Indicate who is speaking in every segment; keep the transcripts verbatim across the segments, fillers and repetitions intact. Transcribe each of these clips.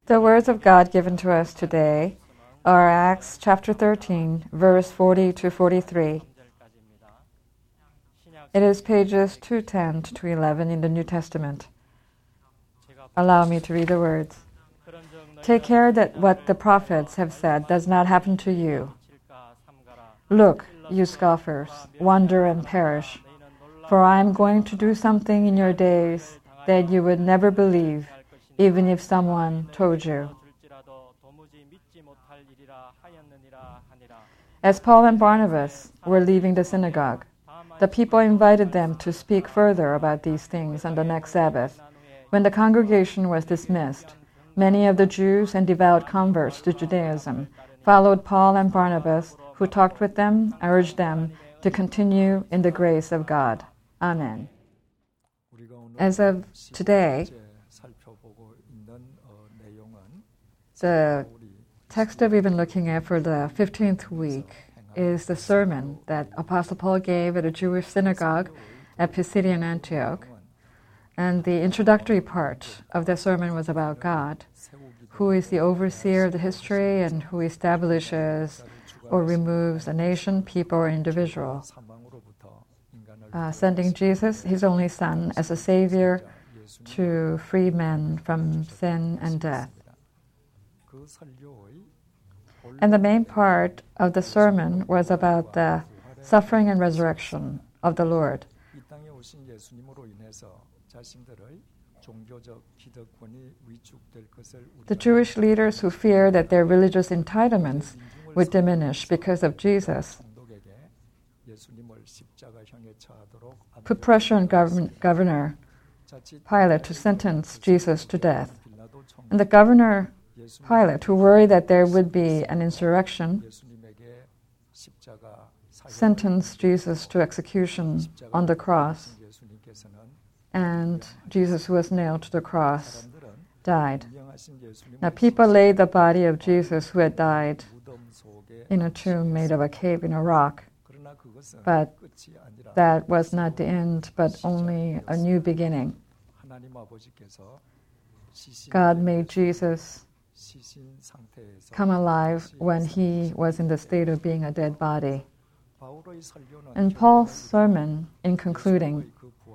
Speaker 1: The words of God given to us today are Acts chapter thirteen, verse forty to forty-three. It is pages two ten to two eleven in the New Testament. Allow me to read the words. Take care that what the prophets have said does not happen to you. Look, you scoffers, wonder and perish, for I am going to do something in your days that you would never believe, even if someone told you. As Paul and Barnabas were leaving the synagogue, the people invited them to speak further about these things on the next Sabbath. When the congregation was dismissed, many of the Jews and devout converts to Judaism followed Paul and Barnabas, who talked with them, urged them to continue in the grace of God. Amen. As of today, the text that we've been looking at for the fifteenth week is the sermon that Apostle Paul gave at a Jewish synagogue at Pisidian Antioch. And the introductory part of the sermon was about God, who is the overseer of the history and who establishes or removes a nation, people, or individual, uh, sending Jesus, his only Son, as a Savior to free men from sin and death. And the main part of the sermon was about the suffering and resurrection of the Lord. The Jewish leaders who fear that their religious entitlements would diminish because of Jesus put pressure on Gov- Governor Pilate to sentence Jesus to death. And the Governor Pilate, who worried that there would be an insurrection, sentenced Jesus to execution on the cross. And Jesus, who was nailed to the cross, died. Now people laid the body of Jesus, who had died, in a tomb made of a cave in a rock. But that was not the end, but only a new beginning. God made Jesus come alive when he was in the state of being a dead body. And Paul's sermon, in concluding,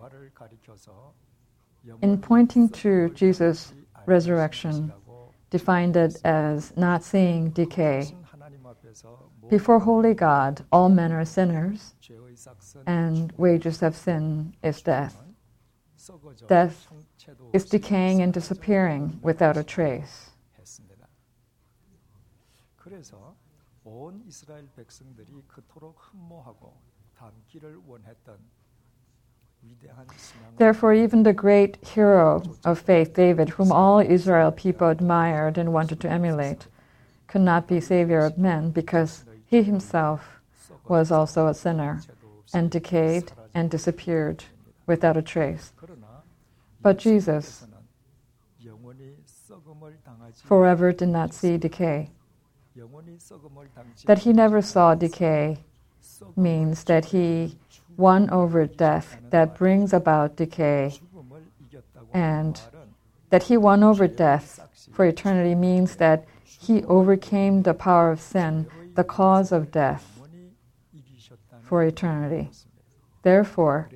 Speaker 1: in pointing to Jesus' resurrection, defined it as not seeing decay. Before holy God, all men are sinners, and wages of sin is death. Death is decaying and disappearing without a trace. Therefore, even the great hero of faith, David, whom all Israel people admired and wanted to emulate, could not be Savior of men because he himself was also a sinner and decayed and disappeared without a trace. But Jesus forever did not see decay. That he never saw decay means that he won over death that brings about decay, and that he won over death for eternity means that he overcame the power of sin, the cause of death, for eternity. Therefore,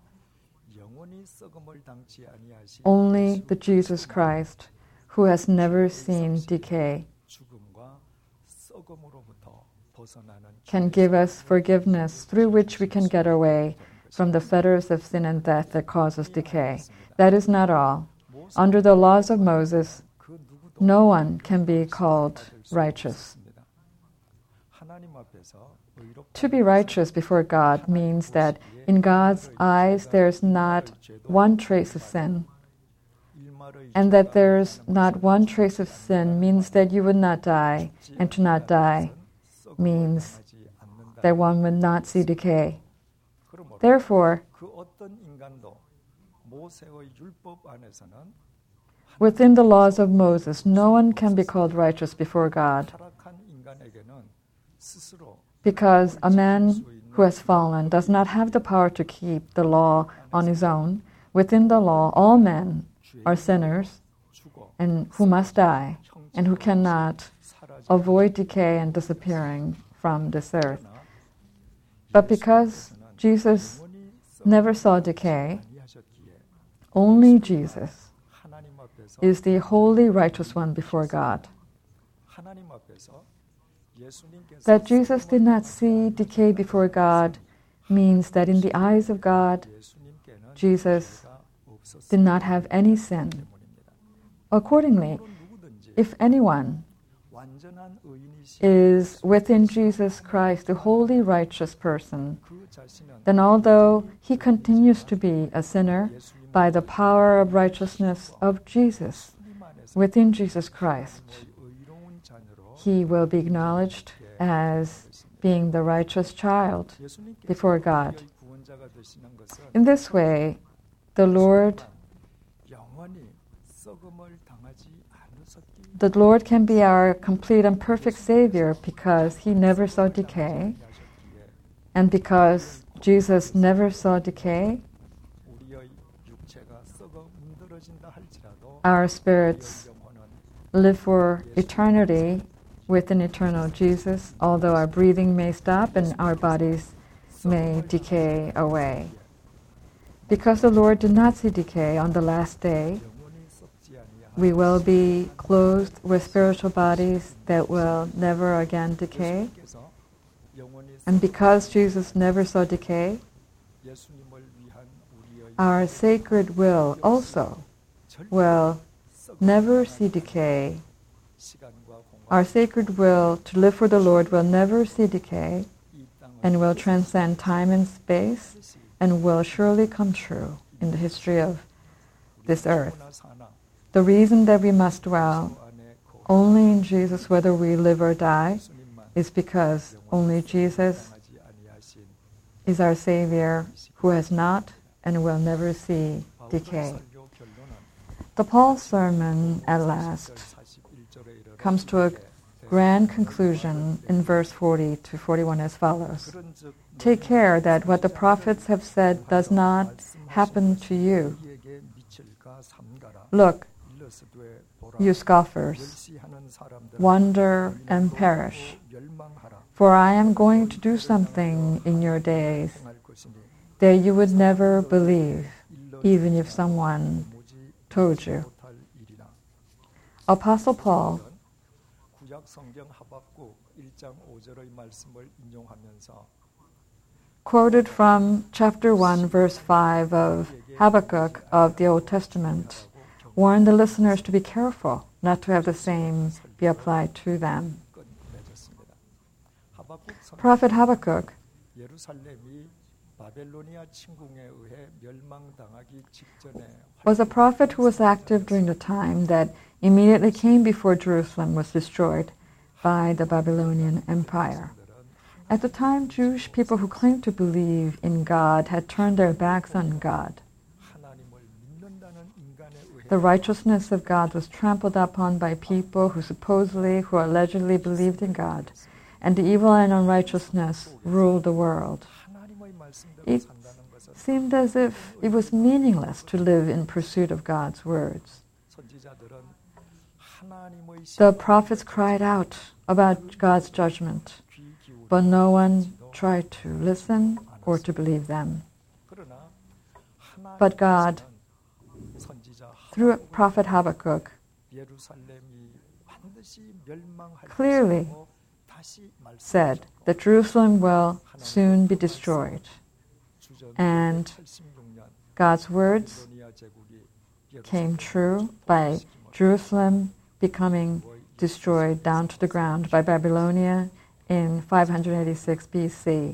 Speaker 1: only the Jesus Christ, who has never seen decay, can give us forgiveness through which we can get away from the fetters of sin and death that causes decay. That is not all. Under the laws of Moses, no one can be called righteous. To be righteous before God means that in God's eyes there is not one trace of sin. And that there is not one trace of sin means that you would not die, and to not die means that one would not see decay. Therefore, within the laws of Moses, no one can be called righteous before God, because a man who has fallen does not have the power to keep the law on his own. Within the law, all men are sinners and who must die, and who cannot avoid decay and disappearing from this earth. But because Jesus never saw decay, only Jesus is the holy righteous one before God. That Jesus did not see decay before God means that in the eyes of God, Jesus did not have any sin. Accordingly, if anyone is within Jesus Christ, the holy righteous person, then although he continues to be a sinner, by the power of righteousness of Jesus, within Jesus Christ, he will be acknowledged as being the righteous child before God. In this way, the Lord The Lord can be our complete and perfect Savior because He never saw decay, and because Jesus never saw decay, our spirits live for eternity with an eternal Jesus, although our breathing may stop and our bodies may decay away. Because the Lord did not see decay on the last day, we will be clothed with spiritual bodies that will never again decay. And because Jesus never saw decay, our sacred will also will never see decay. Our sacred will to live for the Lord will never see decay and will transcend time and space and will surely come true in the history of this earth. The reason that we must dwell only in Jesus, whether we live or die, is because only Jesus is our Savior who has not and will never see decay. The Paul sermon, at last, comes to a grand conclusion in verse forty to forty-one as follows. Take care that what the prophets have said does not happen to you. Look, you scoffers, wonder and perish, for I am going to do something in your days that you would never believe, even if someone told you. Apostle Paul quoted from chapter one, verse five of Habakkuk of the Old Testament, warned the listeners to be careful not to have the same be applied to them. Prophet Habakkuk was a prophet who was active during the time that immediately came before Jerusalem was destroyed by the Babylonian Empire. At the time, Jewish people who claimed to believe in God had turned their backs on God. The righteousness of God was trampled upon by people who supposedly, who allegedly believed in God, and the evil and unrighteousness ruled the world. It seemed as if it was meaningless to live in pursuit of God's words. The prophets cried out about God's judgment, but no one tried to listen or to believe them. But God, through Prophet Habakkuk, clearly said that Jerusalem will soon be destroyed. And God's words came true by Jerusalem becoming destroyed down to the ground by Babylonia in five eighty-six B C.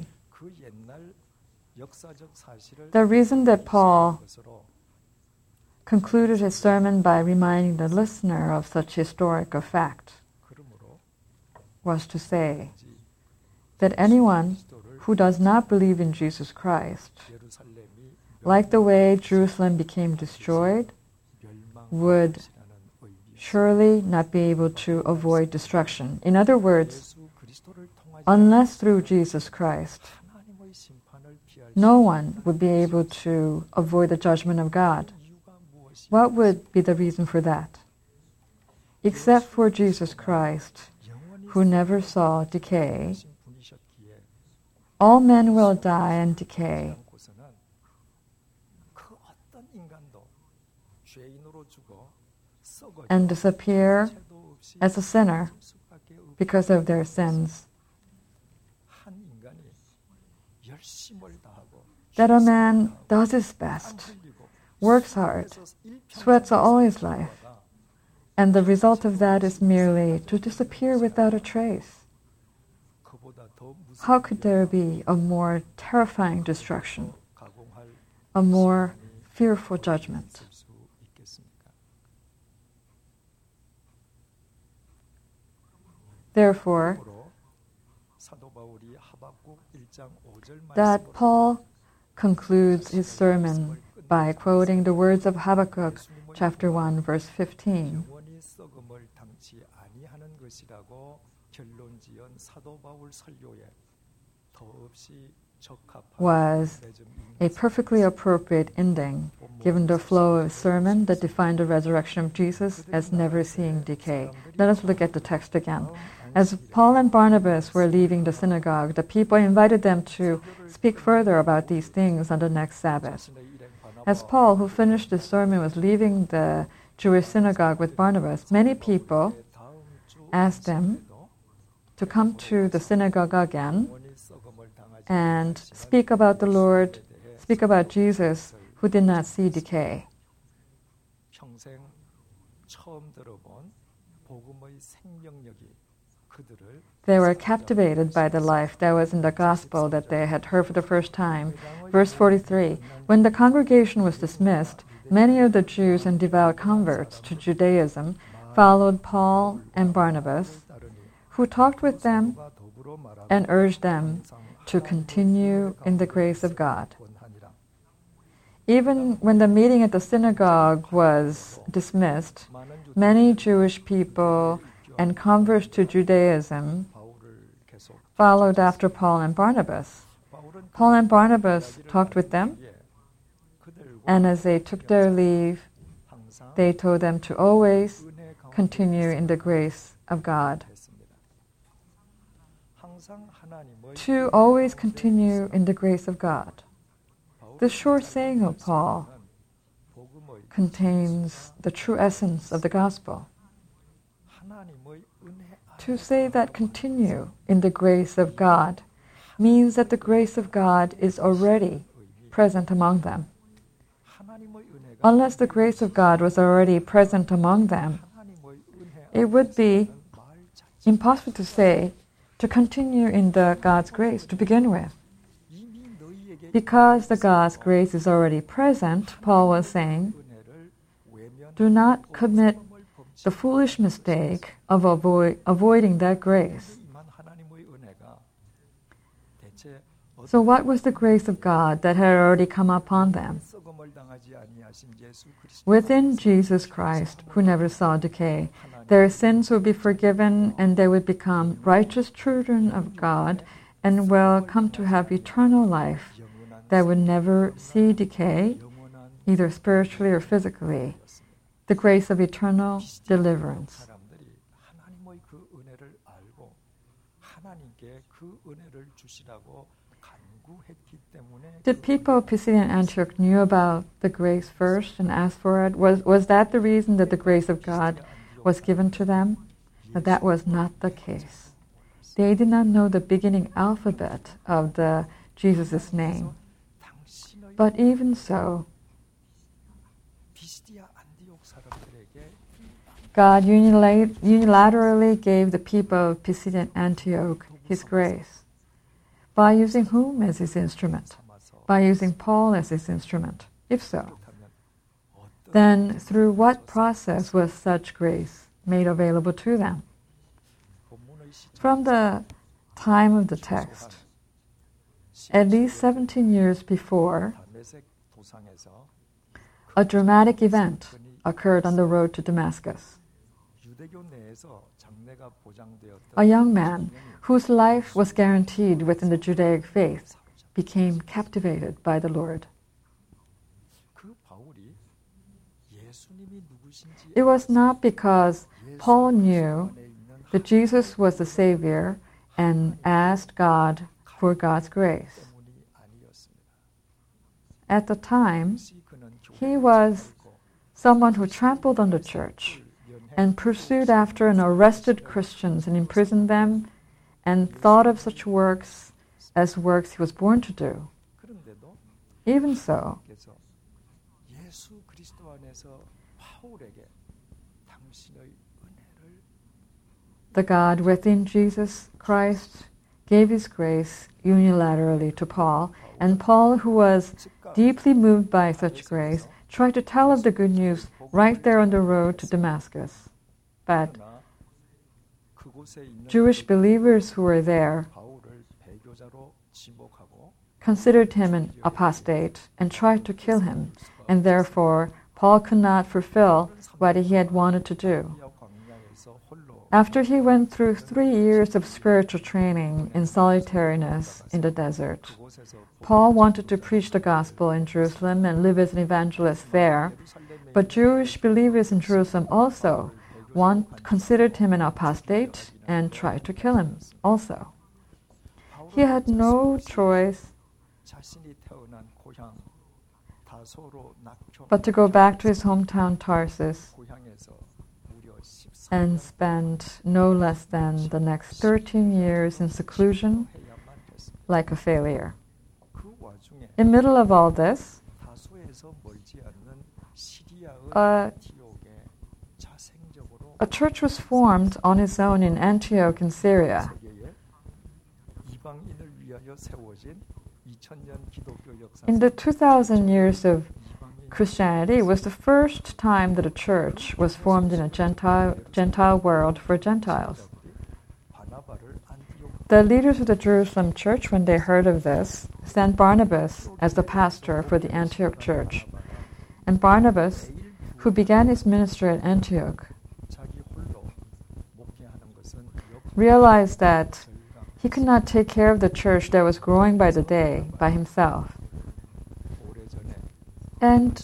Speaker 1: The reason that Paul concluded his sermon by reminding the listener of such historical fact was to say that anyone who does not believe in Jesus Christ, like the way Jerusalem became destroyed, would surely not be able to avoid destruction. In other words, unless through Jesus Christ, no one would be able to avoid the judgment of God. What would be the reason for that? except for Jesus Christ, who never saw decay, all men will die and decay. And disappear as a sinner because of their sins. That a man does his best, works hard, sweats all his life, and the result of that is merely to disappear without a trace. How could there be a more terrifying destruction, a more fearful judgment? Therefore, that Paul concludes his sermon by quoting the words of Habakkuk chapter one, verse fifteen. Was a perfectly appropriate ending, given the flow of sermon that defined the resurrection of Jesus as never seeing decay. Let us look at the text again. As Paul and Barnabas were leaving the synagogue, the people invited them to speak further about these things on the next Sabbath. As Paul, who finished the sermon, was leaving the Jewish synagogue with Barnabas, many people asked them to come to the synagogue again and speak about the Lord, speak about Jesus, who did not see decay. They were captivated by the life that was in the gospel that they had heard for the first time. Verse forty-three, when the congregation was dismissed, many of the Jews and devout converts to Judaism followed Paul and Barnabas, who talked with them and urged them to continue in the grace of God. Even when the meeting at the synagogue was dismissed, many Jewish people and converts to Judaism followed after Paul and Barnabas. Paul and Barnabas talked with them, and as they took their leave, they told them to always continue in the grace of God. To always continue in the grace of God. This short saying of Paul contains the true essence of the gospel. To say that continue in the grace of God means that the grace of God is already present among them. Unless the grace of God was already present among them, it would be impossible to say to continue in the God's grace to begin with. Because the God's grace is already present, Paul was saying, do not commit the foolish mistake of avoid, avoiding that grace. So what was the grace of God that had already come upon them? Within Jesus Christ, who never saw decay, their sins would be forgiven and they would become righteous children of God and will come to have eternal life that would never see decay, either spiritually or physically. The grace of eternal deliverance. Did people of Pisidian Antioch knew about the grace first and asked for it? Was, was that the reason that the grace of God was given to them? But that was not the case. They did not know the beginning alphabet of the Jesus' name. But even so, God unilaterally gave the people of Pisidian Antioch His grace. By using whom as His instrument? By using Paul as His instrument. If so, then through what process was such grace made available to them? From the time of the text, at least seventeen years before, a dramatic event occurred on the road to Damascus. A young man whose life was guaranteed within the Judaic faith became captivated by the Lord. It was not because Paul knew that Jesus was the Savior and asked God for God's grace. At the time, he was someone who trampled on the church and pursued after and arrested Christians and imprisoned them and thought of such works as works he was born to do. Even so, the God within Jesus Christ gave his grace unilaterally to Paul, and Paul, who was deeply moved by such grace, tried to tell of the good news right there on the road to Damascus. But Jewish believers who were there considered him an apostate and tried to kill him, and therefore Paul could not fulfill what he had wanted to do. After he went through three years of spiritual training in solitariness in the desert, Paul wanted to preach the gospel in Jerusalem and live as an evangelist there, but Jewish believers in Jerusalem also want, considered him an apostate and tried to kill him also. He had no choice but to go back to his hometown Tarsus and spend no less than the next thirteen years in seclusion like a failure. In the middle of all this, uh, a church was formed on its own in Antioch in Syria. In the two thousand years of Christianity, it was the first time that a church was formed in a Gentile, Gentile world for Gentiles. The leaders of the Jerusalem church, when they heard of this, sent Barnabas as the pastor for the Antioch church. And Barnabas, who began his ministry at Antioch, realized that he could not take care of the church that was growing by the day by himself. And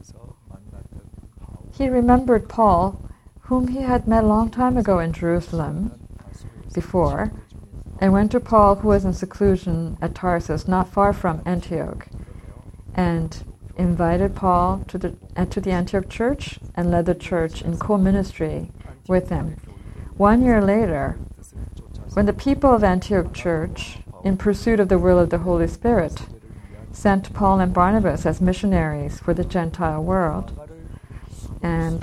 Speaker 1: he remembered Paul, whom he had met a long time ago in Jerusalem before, and went to Paul, who was in seclusion at Tarsus, not far from Antioch, and invited Paul to the, uh, to the Antioch church and led the church in co-ministry with him. One year later, when the people of Antioch church, in pursuit of the will of the Holy Spirit, sent Paul and Barnabas as missionaries for the Gentile world, and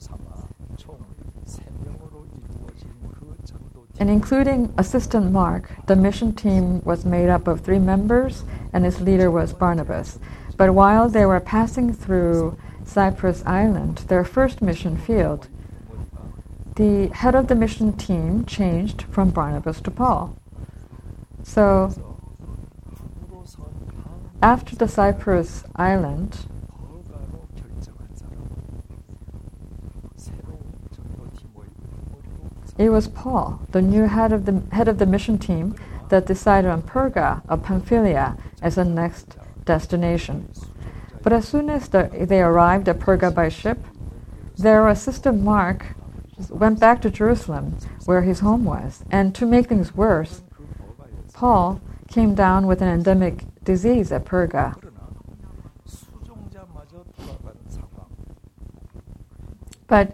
Speaker 1: and including assistant Mark, the mission team was made up of three members, and its leader was Barnabas. But while they were passing through Cyprus Island, their first mission field, the head of the mission team changed from Barnabas to Paul. So, after the Cyprus Island, it was Paul, the new head of the head of the mission team, that decided on Perga of Pamphylia as the next destination. But as soon as the, they arrived at Perga by ship, their assistant Mark went back to Jerusalem, where his home was. And to make things worse, Paul came down with an endemic disease at Perga. But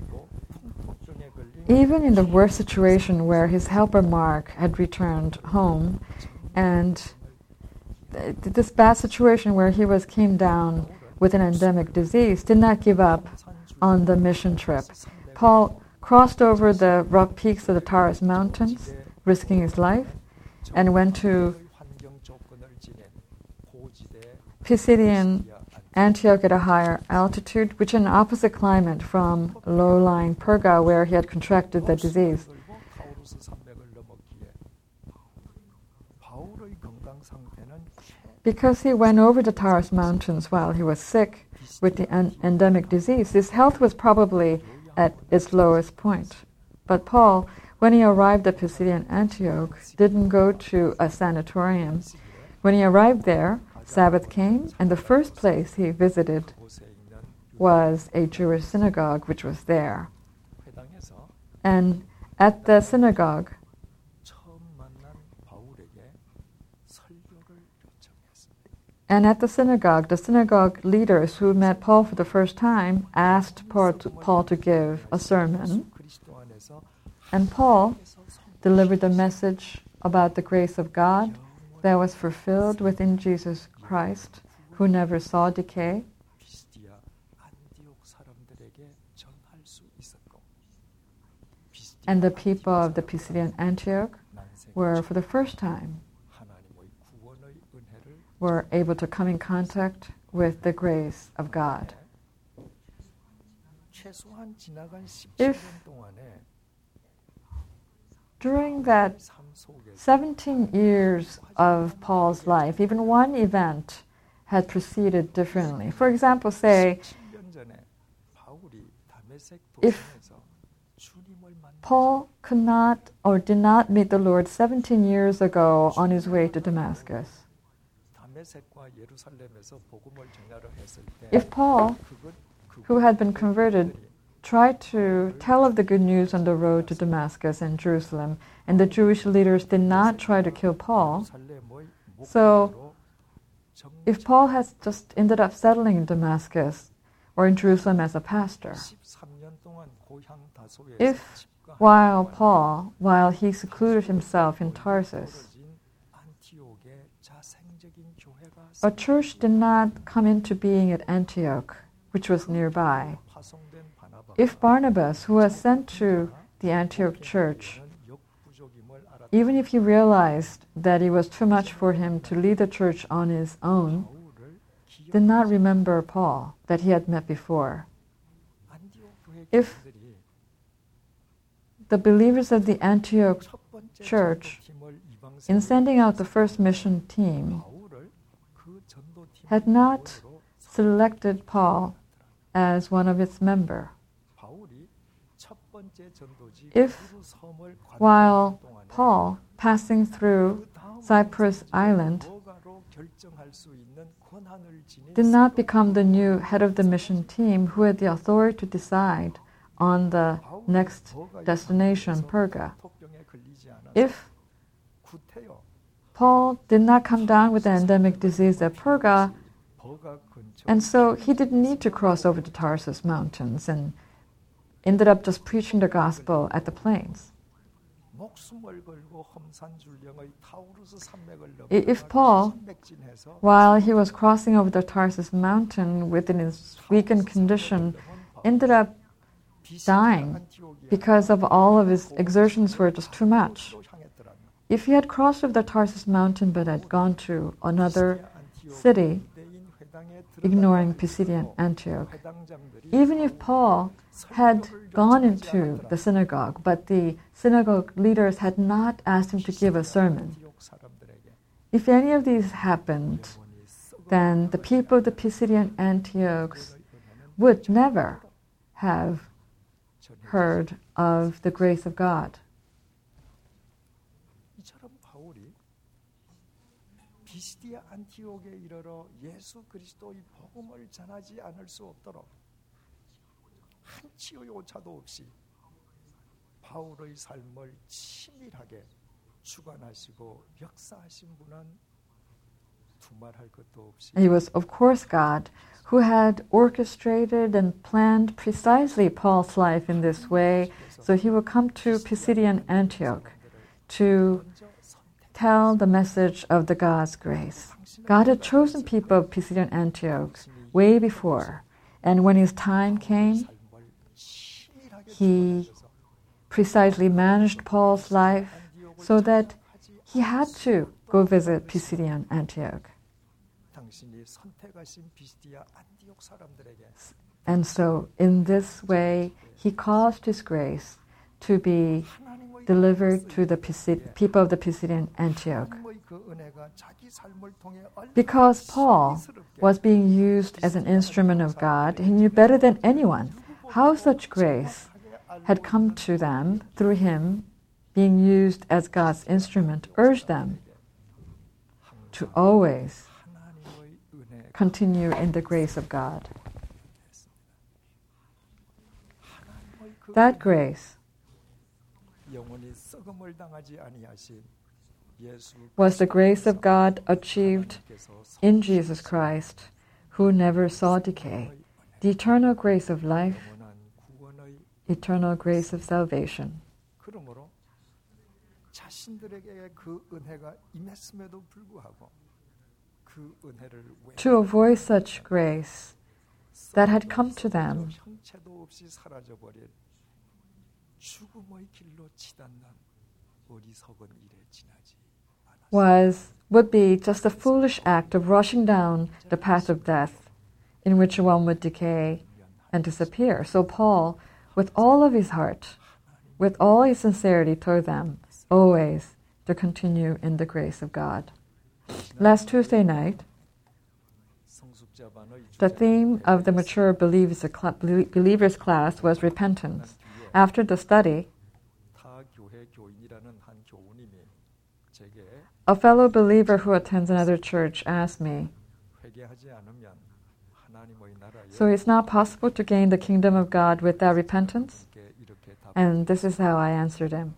Speaker 1: even in the worst situation where his helper Mark had returned home, and th- this bad situation where he was came down with an endemic disease, did not give up on the mission trip. Paul crossed over the rough peaks of the Taurus Mountains, risking his life, and went to Pisidian Antioch at a higher altitude, which is an opposite climate from low-lying Perga, where he had contracted the disease. Because he went over the Taurus Mountains while he was sick with the en- endemic disease, his health was probably at its lowest point. But Paul, when he arrived at Pisidian Antioch, didn't go to a sanatorium. When he arrived there, Sabbath came, and the first place he visited was a Jewish synagogue which was there. And at the synagogue, and at the synagogue, the synagogue leaders who met Paul for the first time asked Paul to, Paul to give a sermon. And Paul delivered the message about the grace of God that was fulfilled within Jesus Christ, who never saw decay. And the people of the Pisidian Antioch were, for the first time, were able to come in contact with the grace of God. If during that seventeen years of Paul's life, even one event had proceeded differently. For example, say, if Paul could not or did not meet the Lord seventeen years ago on his way to Damascus, if Paul, who had been converted, tried to tell of the good news on the road to Damascus and Jerusalem, and the Jewish leaders did not try to kill Paul, so if Paul has just ended up settling in Damascus or in Jerusalem as a pastor, if while Paul, while he secluded himself in Tarsus, a church did not come into being at Antioch, which was nearby, if Barnabas, who was sent to the Antioch church, even if he realized that it was too much for him to lead the church on his own, did not remember Paul that he had met before, if the believers of the Antioch church, in sending out the first mission team, had not selected Paul as one of its members, if while Paul, passing through Cyprus Island, did not become the new head of the mission team who had the authority to decide on the next destination, Perga, if Paul did not come down with the endemic disease at Perga, and so he didn't need to cross over the Tarsus mountains and ended up just preaching the gospel at the plains. If Paul, while he was crossing over the Tarsus mountain within his weakened condition, ended up dying because of all of his exertions were just too much, if he had crossed over the Tarsus mountain but had gone to another city, ignoring Pisidian Antioch, even if Paul had gone into the synagogue, but the synagogue leaders had not asked him to give a sermon, if any of these happened, then the people of the Pisidian Antioch would never have heard of the grace of God.
Speaker 2: 비시디아 안티옥에 이르러 예수 그리스도의 복음을 전하지 않을 수 없도록 한치의 오차도 없이 바울의 삶을 치밀하게 주관하시고 역사하신 분은 두말할 것도 없이.
Speaker 1: It was, of course, God who had orchestrated and planned precisely Paul's life in this way, so he would come to Pisidian Antioch to tell the message of the God's grace. God had chosen people of Pisidian Antioch way before, and when his time came, he precisely managed Paul's life so that he had to go visit Pisidian Antioch. And so, in this way, he caused his grace to be delivered to the Pisid- people of the Pisidian Antioch. Because Paul was being used as an instrument of God, he knew better than anyone how such grace had come to them through him being used as God's instrument, urged them to always continue in the grace of God. That grace
Speaker 2: 영원히 썩음을 당하지 아니하신 예수
Speaker 1: was the grace of God achieved in Jesus Christ, who never saw decay, the eternal grace of life,
Speaker 2: 영원한 구원의
Speaker 1: eternal grace of salvation.
Speaker 2: 그러므로 자신들에게 그 은혜가 임했음에도 불구하고 그 은혜를
Speaker 1: To avoid such grace that had come to them
Speaker 2: 형체도 없이 사라져 버릴 죽음의 길로 치닫는 어리석은 일에 지나지 않았습니다.
Speaker 1: was would be just a foolish act of rushing down the path of death, in which one would decay and disappear. So Paul, with all of his heart, with all his sincerity, told them always to continue in the grace of God. Last Tuesday night, the theme of the mature believers, believers class was repentance. After the study, a fellow believer who attends another church asked me, so it's not possible to gain the kingdom of God without repentance? And this is how I answered him.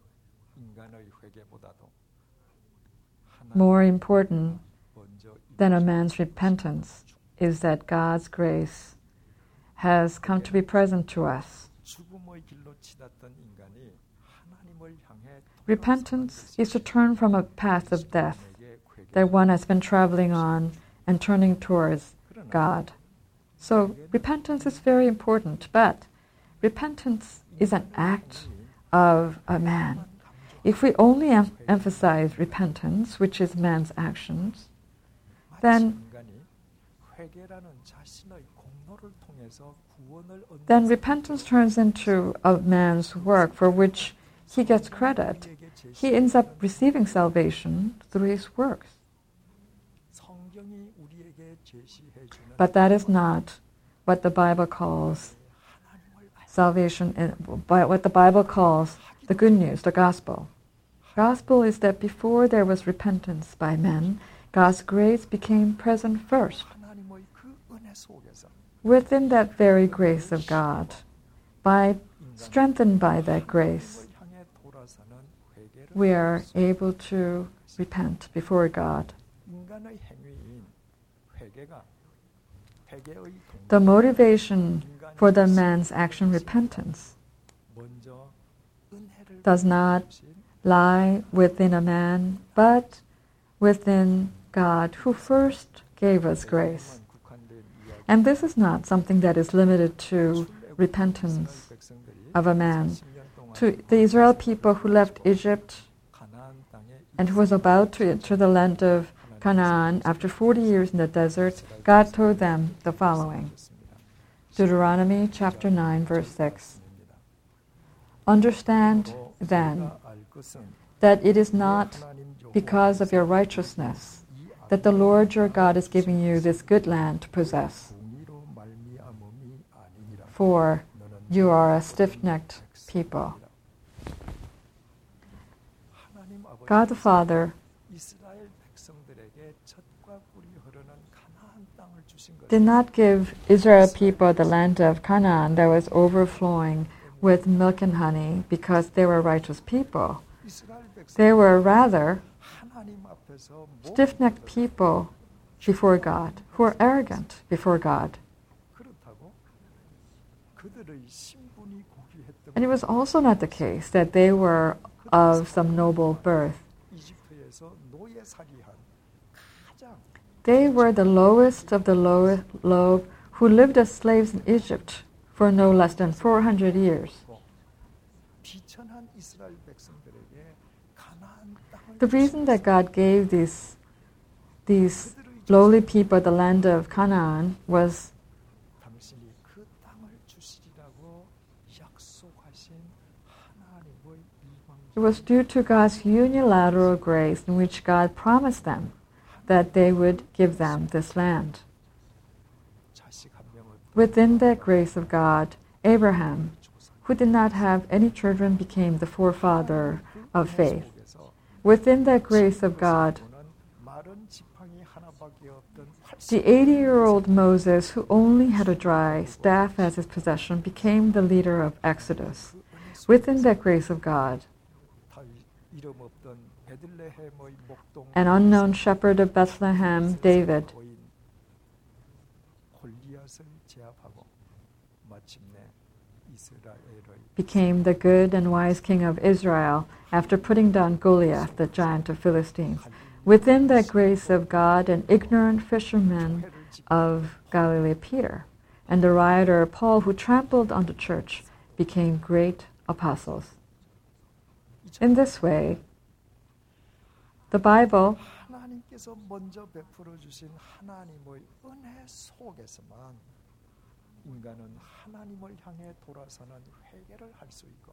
Speaker 1: More important than a man's repentance is that God's grace has come to be present to us. Repentance is to turn from a path of death that one has been traveling on and turning towards God. So repentance is very important, but repentance is an act of a man. If we only em- emphasize repentance, which is man's actions, then then repentance turns into a man's work for which he gets credit. He ends up receiving salvation through his works. But that is not what the Bible calls salvation, in, what the Bible calls the good news, the gospel. Gospel is that before there was repentance by men, God's grace became present first. Within that very grace of God, by strengthened by that grace, we are able to repent before God. The motivation for the man's action, repentance, does not lie within a man, but within God, who first gave us grace. And this is not something that is limited to repentance of a man. To the Israel people who left Egypt and who was about to enter the land of Canaan after forty years in the desert, God told them the following. Deuteronomy chapter nine, verse six. Understand then that it is not because of your righteousness that the Lord your God is giving you this good land to possess. For you are a stiff-necked people. God the Father did not give Israel people the land of Canaan that was overflowing with milk and honey because they were righteous people. They were rather stiff-necked people before God, who are arrogant before God. And it was also not the case that they were of some noble birth. They were the lowest of the low, low who lived as slaves in Egypt for no less than four hundred years. The reason that God gave these, these lowly people the land of Canaan was it was due to God's unilateral grace in which God promised them that they would give them this land. Within that grace of God, Abraham, who did not have any children, became the forefather of faith. Within that grace of God, the eighty-year-old Moses, who only had a dry staff as his possession, became the leader of Exodus. Within that grace of God, an unknown shepherd of Bethlehem, David, became the good and wise king of Israel after putting down Goliath, the giant of Philistines. Within that grace of God, an ignorant fisherman of Galilee, Peter, and the rioter Paul, who trampled on the church, became great apostles. In this way, the Bible
Speaker 2: 하나님께서 먼저 베풀어 주신 하나님의 은혜 속에서만 인간은 하나님을 향해 돌아서는 회개를 할 수 있고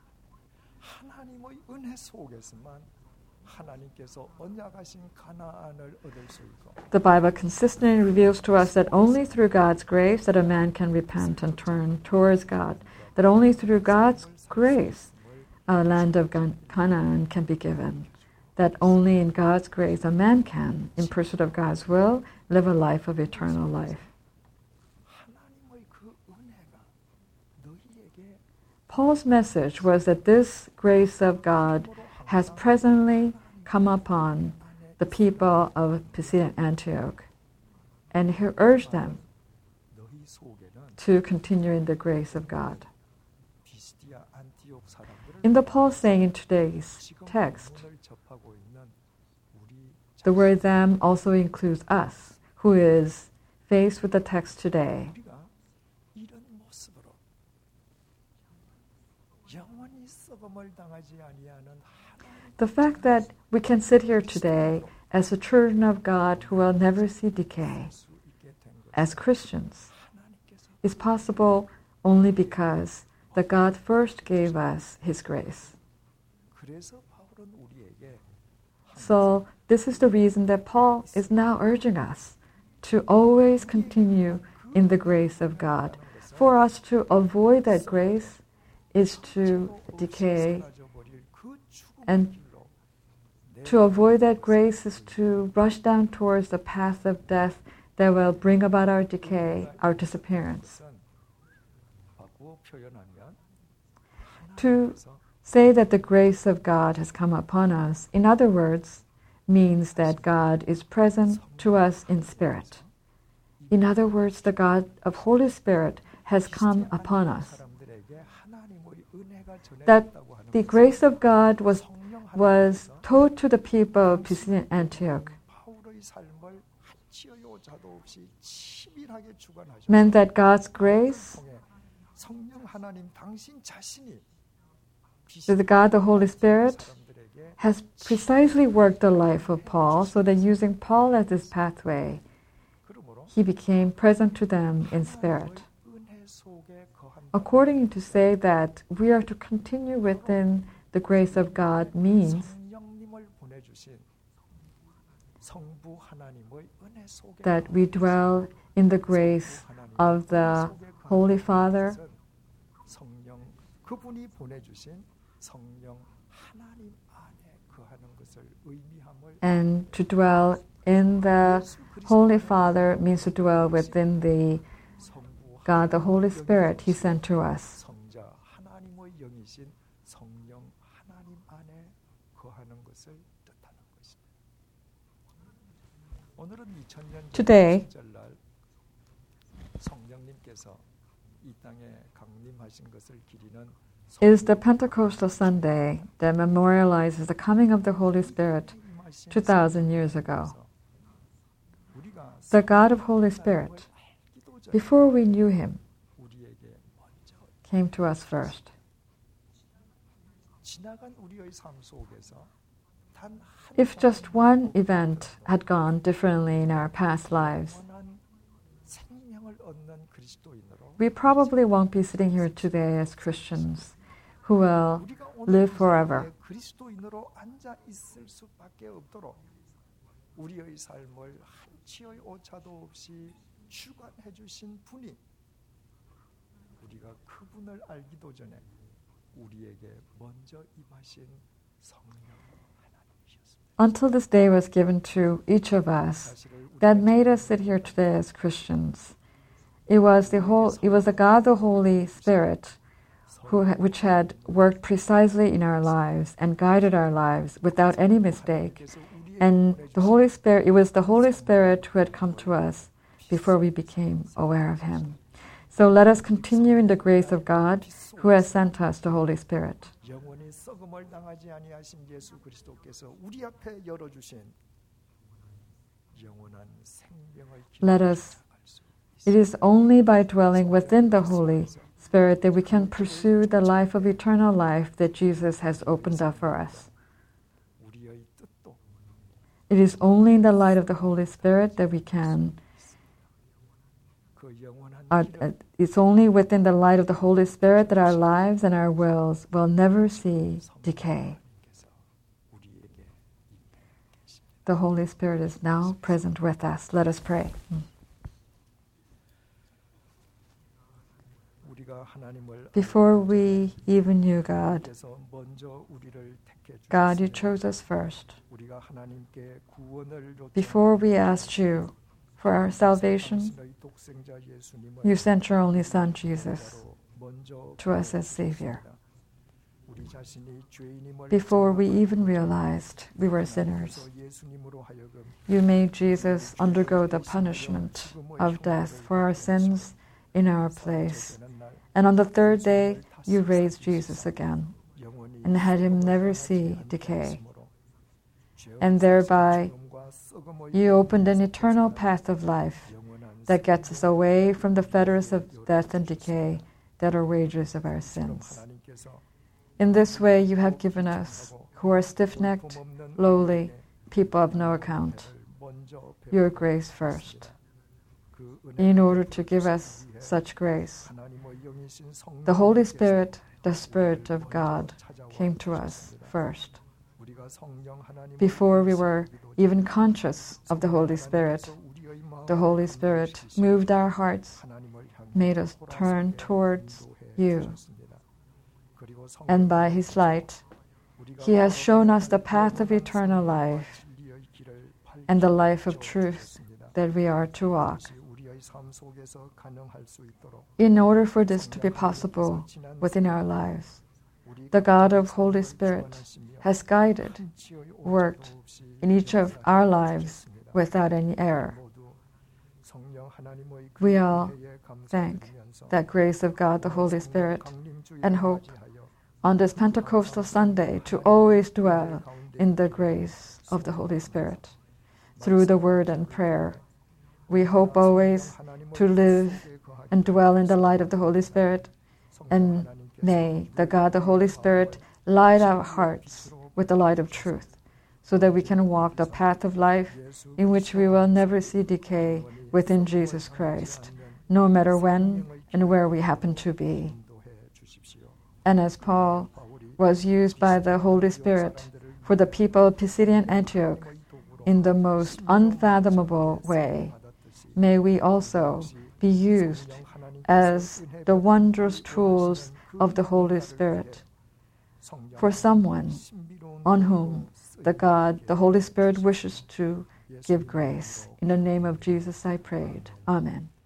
Speaker 2: 하나님의 은혜 속에서만 하나님께서 언약하신 가나안을 얻을 수 있고
Speaker 1: The Bible consistently reveals to us that only through God's grace that a man can repent and turn towards God. That only through God's grace a land of Canaan can be given. That only in God's grace a man can, in pursuit of God's will, live a life of eternal life. Paul's message was that this grace of God has presently come upon the people of Pisidian Antioch, and he urged them to continue in the grace of God. In the Paul saying in today's text, the word them also includes us, who is faced with the text today. The fact that we can sit here today as the children of God who will never see decay, as Christians, is possible only because that God first gave us His grace. So this is the reason that Paul is now urging us to always continue in the grace of God. For us to avoid that grace is to decay, and to avoid that grace is to rush down towards the path of death that will bring about our decay, our disappearance. To say that the grace of God has come upon us, in other words, means that God is present to us in spirit. In other words, the God of Holy Spirit has come upon us. That the grace of God was was taught to the people of Pisidian Antioch meant that God's grace, the God, the Holy Spirit, has precisely worked the life of Paul, so that using Paul as his pathway, he became present to them in spirit. According to say that we are to continue within the grace of God means that we dwell in the grace of the Holy Father and to dwell in the Holy Father means to dwell within the God, the Holy Spirit He sent to us. Today, is the Pentecostal Sunday that memorializes the coming of the Holy Spirit two thousand years ago. The God of Holy Spirit, before we knew Him, came to us first. If just one event had gone differently in our past lives, we probably won't be sitting here today as Christians who will live forever. Until this day was given to each of us that made us sit here today as Christians. It was the whole, it was the God, the Holy Spirit, who, which had worked precisely in our lives and guided our lives without any mistake. And the Holy Spirit, it was the Holy Spirit who had come to us before we became aware of Him. So let us continue in the grace of God who has sent us the Holy Spirit.
Speaker 2: 영원히 썩음을 당하지 아니하신 예수 그리스도께서 우리 앞에 열어주신 영원한 생명을
Speaker 1: Let us, it is only by dwelling within the Holy Spirit that we can pursue the life of eternal life that Jesus has opened up for us.
Speaker 2: 우리의 뜻도
Speaker 1: It is only in the light of the Holy Spirit that we can,
Speaker 2: 그 영원한
Speaker 1: uh, uh, it's only within the light of the Holy Spirit that our lives and our wills will never see decay.
Speaker 2: 성령께서 우리에게
Speaker 1: The Holy Spirit is now present with us. Let us pray.
Speaker 2: 우리가 하나님을
Speaker 1: Before we even knew God,
Speaker 2: 그래서 먼저 우리를 택해
Speaker 1: God, you
Speaker 2: 주셨으며
Speaker 1: chose us first.
Speaker 2: 우리가 하나님께 구원을
Speaker 1: Before we asked you for our salvation,
Speaker 2: 당신의 독생자 예수님을
Speaker 1: you sent your only Son, Jesus,
Speaker 2: 먼저
Speaker 1: to us as Savior.
Speaker 2: 우리 자신이 죄인임을
Speaker 1: Before we even realized we were sinners,
Speaker 2: 예수님으로 하여금
Speaker 1: you made Jesus undergo the punishment of death for our sins in our place. And on the third day, you raised Jesus again and had him never see decay. And thereby, you opened an eternal path of life that gets us away from the fetters of death and decay that are wages of our sins. In this way, you have given us, who are stiff-necked, lowly, people of no account, your grace first. In order to give us such grace, the Holy Spirit, the Spirit of God, came to us first. Before we were even conscious of the Holy Spirit, the Holy Spirit moved our hearts, made us turn towards you. And by His light, He has shown us the path of eternal life and the life of truth that we are to walk. In order for this to be possible within our lives, the God of Holy Spirit has guided, worked in each of our lives without any error. We all thank that grace of God, the Holy Spirit, and hope on this Pentecostal Sunday to always dwell in the grace of the Holy Spirit. Through the word and prayer, we hope always to live and dwell in the light of the Holy Spirit, and may the God, the Holy Spirit, light our hearts with the light of truth, so that we can walk the path of life in which we will never see decay within Jesus Christ, no matter when and where we happen to be. And as Paul was used by the Holy Spirit for the people of Pisidian Antioch in the most unfathomable way, may we also be used as the wondrous tools of the Holy Spirit for someone on whom the God, the Holy Spirit, wishes to give grace. In the name of Jesus I prayed. Amen.